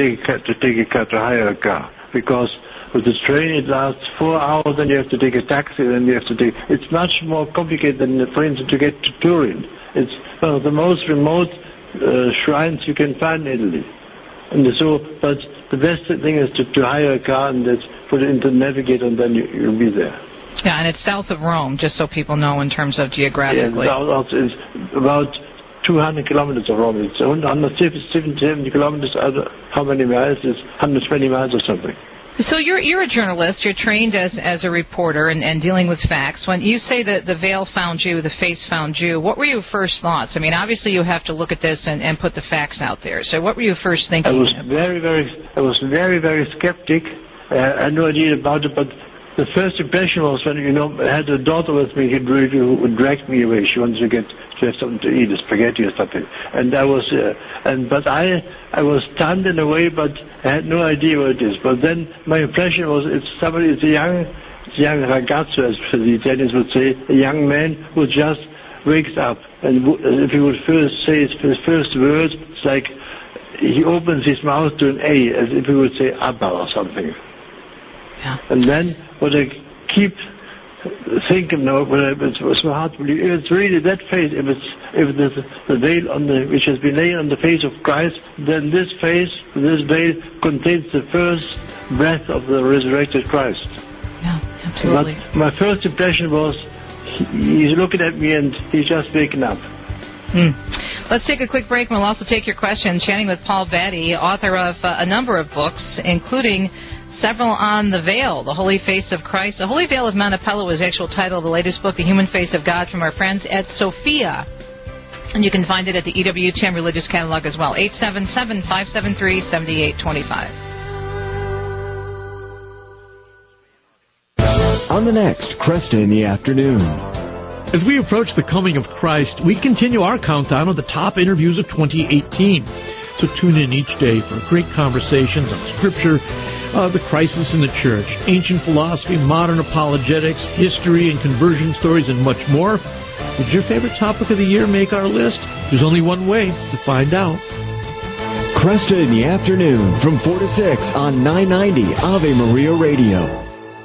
hire a car. Because with the train it lasts 4 hours, then you have to take a taxi, then you have to it's much more complicated than, for instance, to get to Turin. It's one of the most remote shrines you can find in Italy. And so, but the best thing is to hire a car and put it into Navigator, and then you'll be there. Yeah, and it's south of Rome, just so people know in terms of geographically. Yeah, it's about 200 kilometers of Rome. It's 170 kilometers. How many miles? It's 120 miles or something. So you're a journalist. You're trained as a reporter and dealing with facts. When you say that the veil found you, the face found you, what were your first thoughts? Obviously you have to look at this and put the facts out there. So what were you first thinking? I was very, very skeptic. I had no idea about it, but the first impression was when I had a daughter with me who dragged me away. She wanted to have something to eat, spaghetti or something. And I was, but I was stunned in a way, but I had no idea what it is. But then my impression was it's a young ragazzo, as the Italians would say, a young man who just wakes up. And if he would first say his first words, it's like he opens his mouth to an A, as if he would say Abba or something. Yeah. And then what I keep thinking now, when it's so hard to believe, if it's really that face, if there's the veil which has been laid on the face of Christ, then this veil contains the first breath of the resurrected Christ. Yeah, absolutely. But my first impression was he's looking at me and he's just waking up. Let's take a quick break, and we'll also take your questions. Chatting with Paul Batty, author of a number of books, including several on the veil, The Holy Face of Christ. The Holy Veil of Montepello is the actual title of the latest book, The Human Face of God, from our friends at Sophia. And you can find it at the EWTN Religious Catalog as well, 877-573-7825. On the next Cresta in the Afternoon. As we approach the coming of Christ, we continue our countdown of the top interviews of 2018. So tune in each day for great conversations on Scripture, the crisis in the church, ancient philosophy, modern apologetics, history and conversion stories, and much more. Did your favorite topic of the year make our list? There's only one way to find out. Cresta in the Afternoon from 4 to 6 on 990 Ave Maria Radio.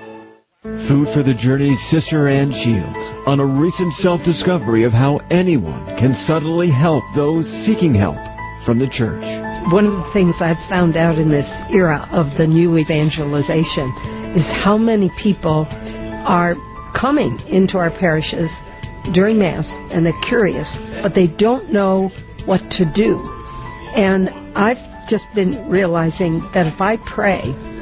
Food for the Journey's Sister Ann Shields on a recent self-discovery of how anyone can subtly help those seeking help from the church. One of the things I've found out in this era of the new evangelization is how many people are coming into our parishes during Mass, and they're curious, but they don't know what to do. And I've just been realizing that if I pray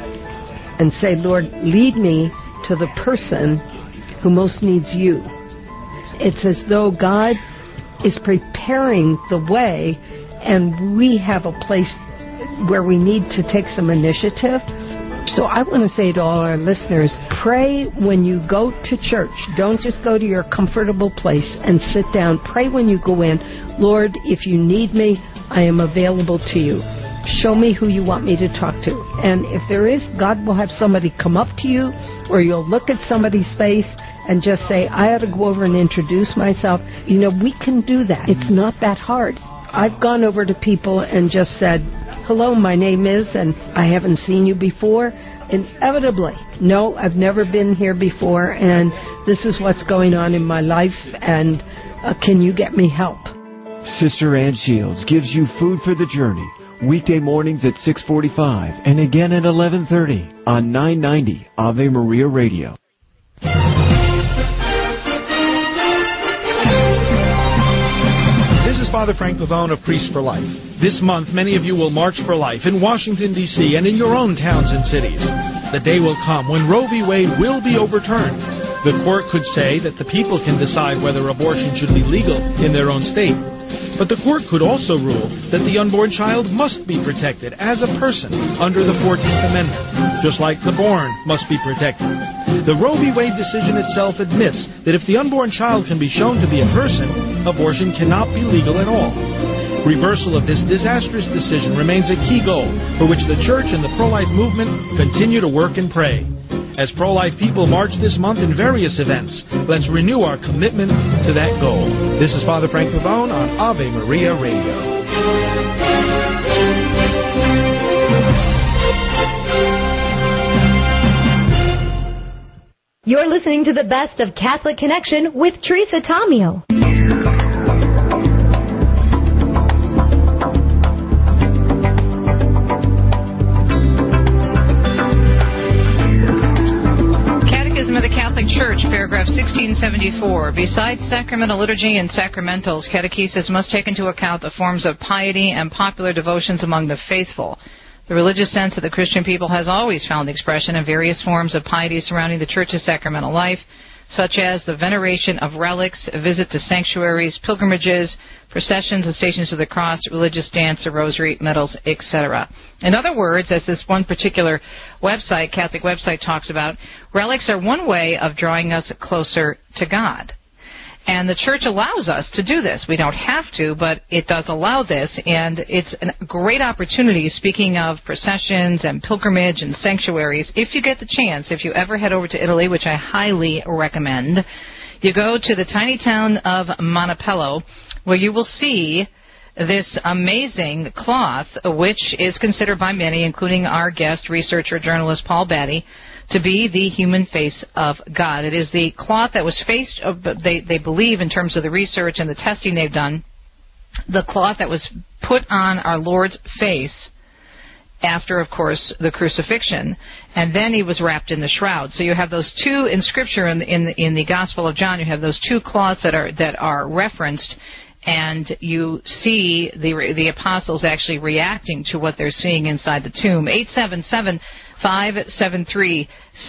and say, Lord, lead me to the person who most needs you, it's as though God is preparing the way, and we have a place where we need to take some initiative. So I want to say to all our listeners, pray when you go to church. Don't just go to your comfortable place and sit down. Pray when you go in. Lord, if you need me, I am available to you. Show me who you want me to talk to. And if there is, God will have somebody come up to you, or you'll look at somebody's face and just say, I ought to go over and introduce myself. You know, we can do that. It's not that hard. I've gone over to people and just said, hello, my name is, and I haven't seen you before. Inevitably, no, I've never been here before, and this is what's going on in my life, and can you get me help? Sister Ann Shields gives you Food for the Journey, weekday mornings at 6:45 and again at 11:30 on 990 Ave Maria Radio. This is Father Frank Pavone of Priests for Life. This month, many of you will march for life in Washington, D.C. and in your own towns and cities. The day will come when Roe v. Wade will be overturned. The court could say that the people can decide whether abortion should be legal in their own state. But the court could also rule that the unborn child must be protected as a person under the 14th Amendment, just like the born must be protected. The Roe v. Wade decision itself admits that if the unborn child can be shown to be a person, abortion cannot be legal at all. Reversal of this disastrous decision remains a key goal for which the Church and the pro-life movement continue to work and pray. As pro-life people march this month in various events, let's renew our commitment to that goal. This is Father Frank Pavone on Ave Maria Radio. You're listening to the best of Catholic Connection with Teresa Tomeo. Church, paragraph 1674. Besides sacramental liturgy and sacramentals, catechesis must take into account the forms of piety and popular devotions among the faithful. The religious sense of the Christian people has always found expression in various forms of piety surrounding the Church's sacramental life, such as the veneration of relics, a visit to sanctuaries, pilgrimages, processions and stations of the cross, religious dance, a rosary, medals, etc. In other words, as this one particular website, Catholic website, talks about, relics are one way of drawing us closer to God. And the Church allows us to do this. We don't have to, but it does allow this, and it's a great opportunity, speaking of processions and pilgrimage and sanctuaries, if you get the chance, if you ever head over to Italy, which I highly recommend, you go to the tiny town of Montepello, where you will see this amazing cloth, which is considered by many, including our guest researcher, journalist Paul Batty, to be the human face of God. It is the cloth that was faced, they believe in terms of the research and the testing they've done, the cloth that was put on our Lord's face after, of course, the crucifixion, and then he was wrapped in the shroud. So you have those two in Scripture in the Gospel of John. You have those two cloths that are referenced, and you see the apostles actually reacting to what they're seeing inside the tomb. 877-573-7825,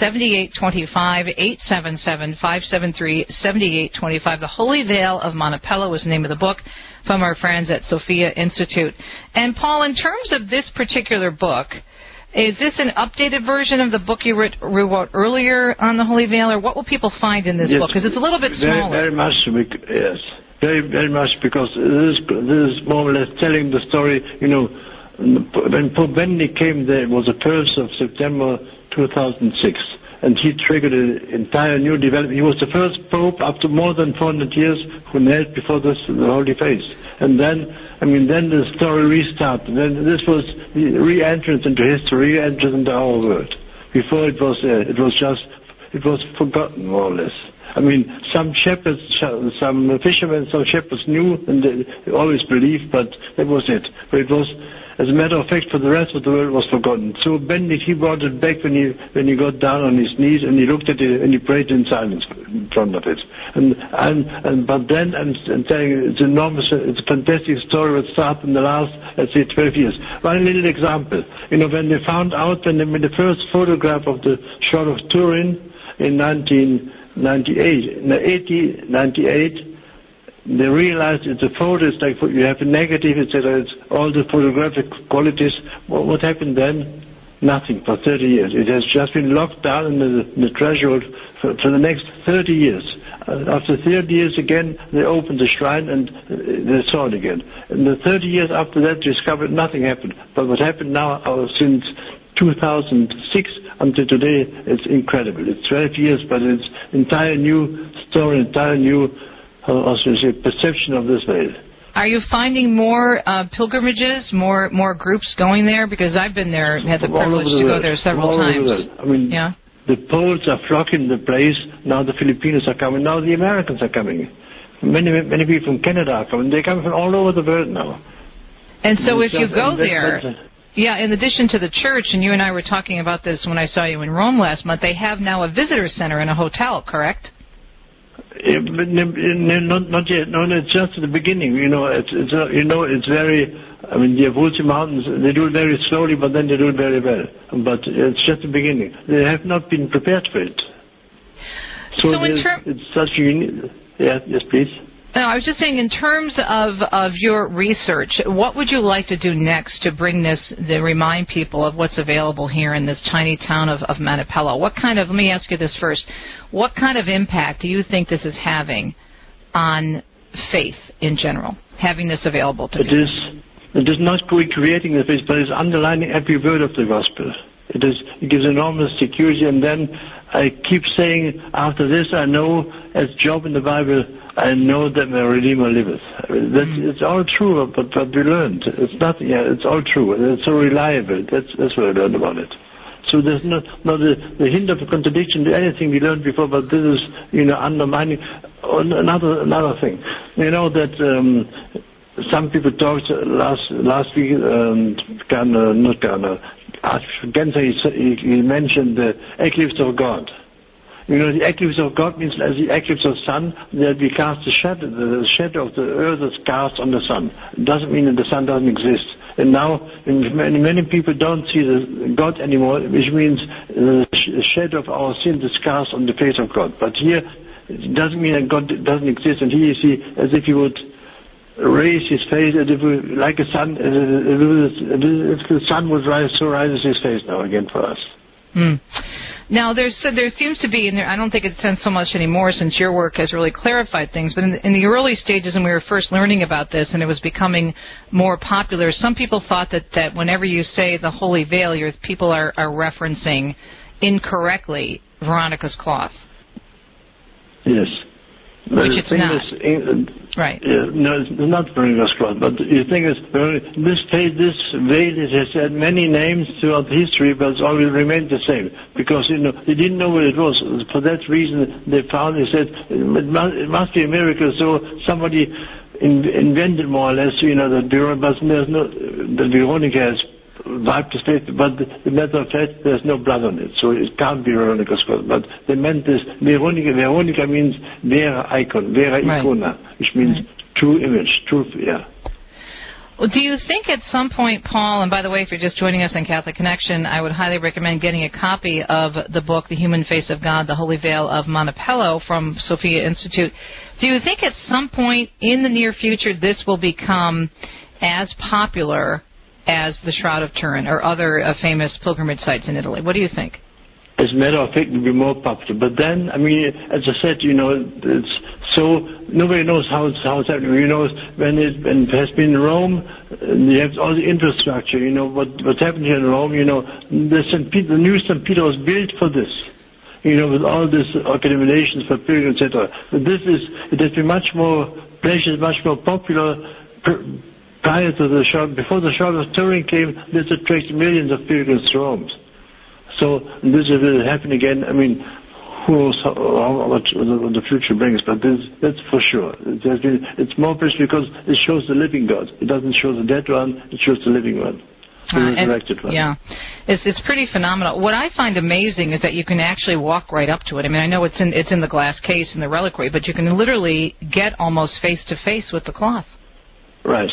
877-573-7825. The Holy Veil of Montepello was the name of the book from our friends at Sophia Institute. And Paul, in terms of this particular book, is this an updated version of the book you wrote earlier on the Holy Veil, or what will people find in this book? Because it's a little bit smaller. Very much, yes. Very much, because this is more or less telling the story. When Pope Benedict came there, it was the 1st of September 2006, and he triggered an entire new development. He was the first Pope after more than 400 years who knelt before the Holy Face. And then the story restarted. Then this was the re-entrance into history, re-entrance into our world. Before it was forgotten, more or less. Some shepherds, some fishermen, some shepherds knew, and they always believed, but that was it. But it was, as a matter of fact, for the rest of the world, was forgotten. So Benedict, he brought it back when he got down on his knees and he looked at it and he prayed in silence in front of it. But then I'm telling you, it's enormous. It's a fantastic story that started in the last, let's say, 12 years. One little example. When they found out, when they made the first photograph of the shot of Turin in 1898, they realized it's a photo. It's like you have a negative, etc. It's all the photographic qualities. What happened then? Nothing for 30 years. It has just been locked down in the treasure for the next 30 years. After 30 years again, they opened the shrine and they saw it again. And the 30 years after that, discovered nothing happened. But what happened now, since 2006 until today, it's incredible. It's 12 years, but it's entire new story, entire new perception of this veil. Are you finding more pilgrimages, more groups going there? Because I've been there, had the privilege to go there several times. The Poles are flocking the place. Now the Filipinos are coming. Now the Americans are coming. Many people from Canada are coming. They're coming from all over the world now. And so if you go there, in addition to the church, and you and I were talking about this when I saw you in Rome last month, they have now a visitor center and a hotel, correct? Not yet. No, it's just at the beginning. It's very. The Abruzzi Mountains, they do it very slowly, but then they do it very well. But it's just the beginning. They have not been prepared for it. It's such a unique. Yes, please. No, I was just saying, in terms of your research, what would you like to do next to bring to remind people of what's available here in this tiny town of Montepello? Let me ask you this first. What kind of impact do you think this is having on faith in general, having this available to people? It is not creating the faith, but it's underlining every word of the gospel. It gives enormous security, and then I keep saying, after this I know, as Job in the Bible, I know that my Redeemer liveth. It's all true, but we learned. It's nothing. It's all true. It's so reliable. That's what I learned about it. So there's not the hint of a contradiction to anything we learned before, but this is undermining another thing. That some people talked last week. Genser, he mentioned the eclipse of God. The eclipse of God means, as the eclipse of sun, that we cast the shadow of the earth is cast on the sun. It doesn't mean that the sun doesn't exist. And now, many people don't see the God anymore, which means the shadow of our sin is cast on the face of God. But here, it doesn't mean that God doesn't exist. And here you see, as if he would raise his face, as if like a sun, if the sun would rise, so rises his face now again for us. Now, there seems to be, and I don't think it's so much anymore since your work has really clarified things, but in the early stages when we were first learning about this and it was becoming more popular, some people thought that whenever you say the Holy Veil, people are referencing incorrectly Veronica's cloth. Yes. Which it's not. Right. No, it's not Veronica Scott, but the thing is, this veil has had many names throughout history, but it's always remained the same, because, they didn't know what it was. For that reason, they said, it must be a miracle, so somebody invented more or less, that the Veronica has wiped the state, but the matter of fact, there's no blood on it, so it can't be Veronica Scott. But they meant this. Veronica means Vera icon, Vera icona, which means true image, truth. Yeah. Well, do you think at some point, Paul, and by the way, if you're just joining us on Catholic Connection, I would highly recommend getting a copy of the book, The Human Face of God, The Holy Veil of Montepello from Sophia Institute. Do you think at some point in the near future this will become as popular as the Shroud of Turin or other famous pilgrimage sites in Italy? What do you think? As a matter of fact, it will be more popular. But then, as I said, it's so nobody knows how it's happening. When it has been in Rome, you have all the infrastructure. What's happened here in Rome. The new St. Peter was built for this. With all these accommodations for pilgrims, etc. But it has been much more places, much more popular. Prior to before the Shroud of Turin came, this attracted millions of pilgrims to Rome. So this will happen again. Who knows what the future brings, but that's for sure. It's more precious because it shows the living God. It doesn't show the dead one, it shows the living one. The resurrected one. Yeah. It's pretty phenomenal. What I find amazing is that you can actually walk right up to it. I know it's in the glass case in the reliquary, but you can literally get almost face to face with the cloth. Right.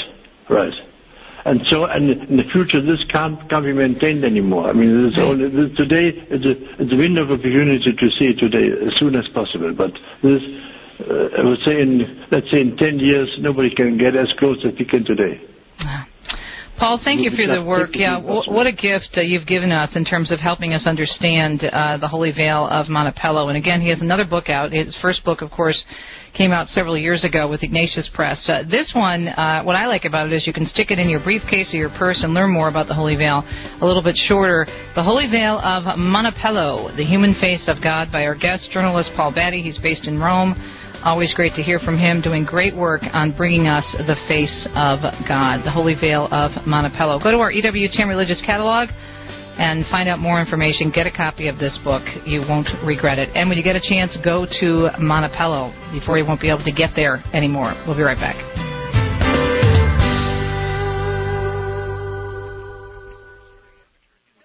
And in the future, this can't be maintained anymore. Today, it's a window of opportunity to see it today as soon as possible. But this, I would say, let's say in 10 years, nobody can get as close as we can today. Paul, thank you for the work. Yeah, what a gift you've given us in terms of helping us understand the Holy Veil of Montepello. And again, he has another book out. His first book, of course, came out several years ago with Ignatius Press. This one, what I like about it is you can stick it in your briefcase or your purse and learn more about the Holy Veil. A little bit shorter, The Holy Veil of Montepello, The Human Face of God, by our guest journalist Paul Batty. He's based in Rome. Always great to hear from him, doing great work on bringing us the face of God, The Holy Veil of Montepello. Go to our EWTN Religious Catalog and find out more information. Get a copy of this book. You won't regret it. And when you get a chance, go to Montepello before you won't be able to get there anymore. We'll be right back.